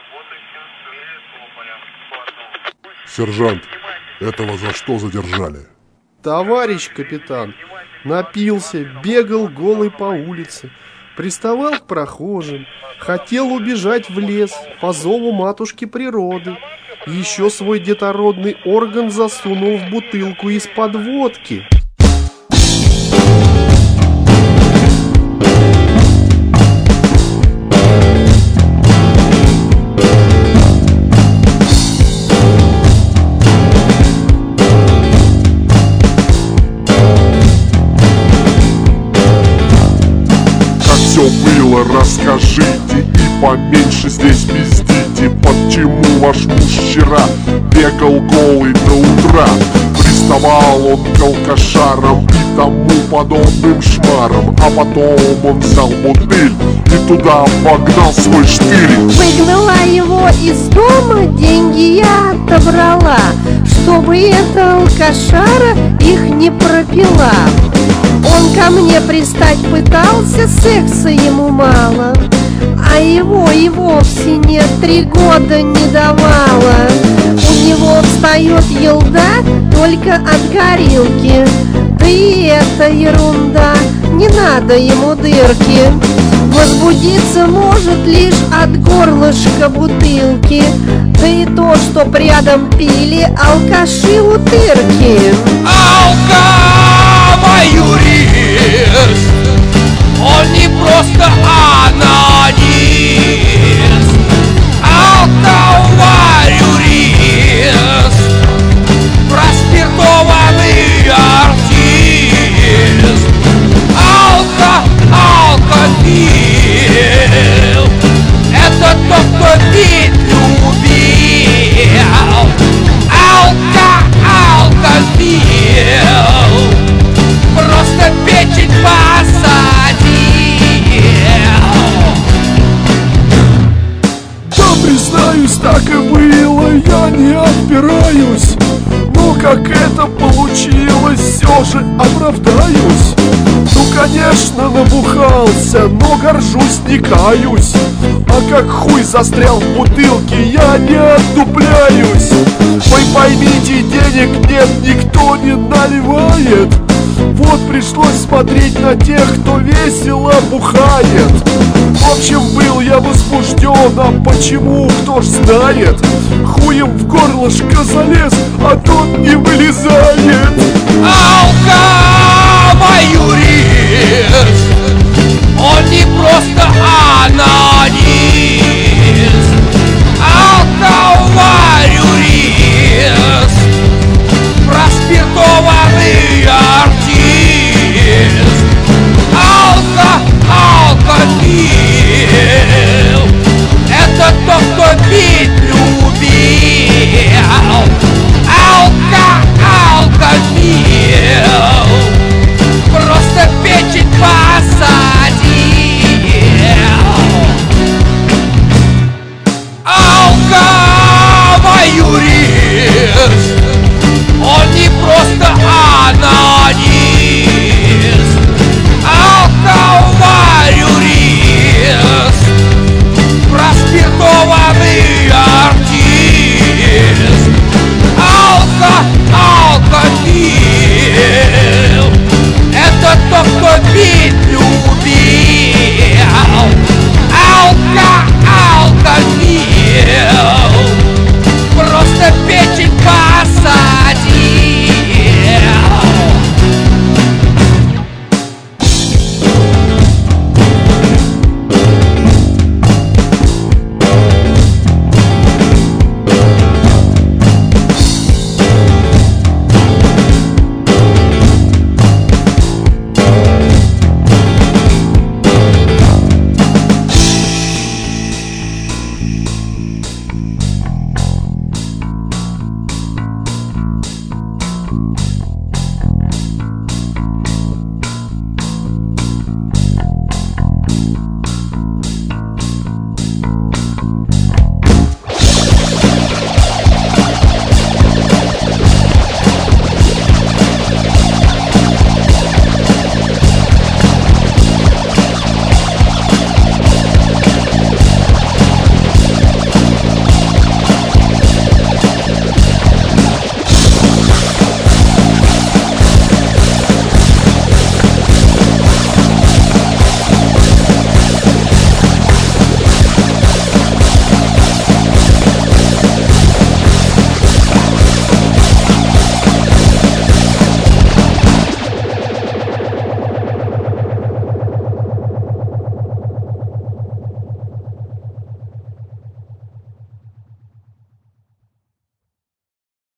Сержант, этого за что задержали? Товарищ капитан, напился, бегал голый по улице, приставал к прохожим, хотел убежать в лес по зову матушки природы. Еще свой детородный орган засунул в бутылку из-под водки. Было, расскажите и поменьше здесь пиздите. Почему ваш муж вчера бегал голый до утра? Приставал он к алкашарам и тому подобным шмарам, а потом он взял бутыль и туда погнал свой штырь. Выгнала его из дома, деньги я отобрала, чтобы эта алкашара их не пропила. Он ко мне пристать пытался, секса ему мало, а его и вовсе нет, 3 года не давала. У него встает елда только от горилки, да и это ерунда, не надо ему дырки. Возбудиться может лишь от горлышка бутылки, да и то, чтоб рядом пили алкаши-утырки. Юрист, он не просто анонист, юрист, проспиртованный артист, алкофил, это тот, кто пить любил, алкофил. Просто печень посадил. Да, признаюсь, так и было, я не отпираюсь. Но как это получилось, все же оправдаюсь. Ну, конечно, набухался, но горжусь, не каюсь. А как хуй застрял в бутылке, я не отдупляюсь. Вы поймите, денег нет, никто не наливает. Вот пришлось смотреть на тех, кто весело бухает. В общем, был я возбужден, а почему, кто ж знает. Хуем в горлышко залез, а тот не вылезает. Юрист, он не просто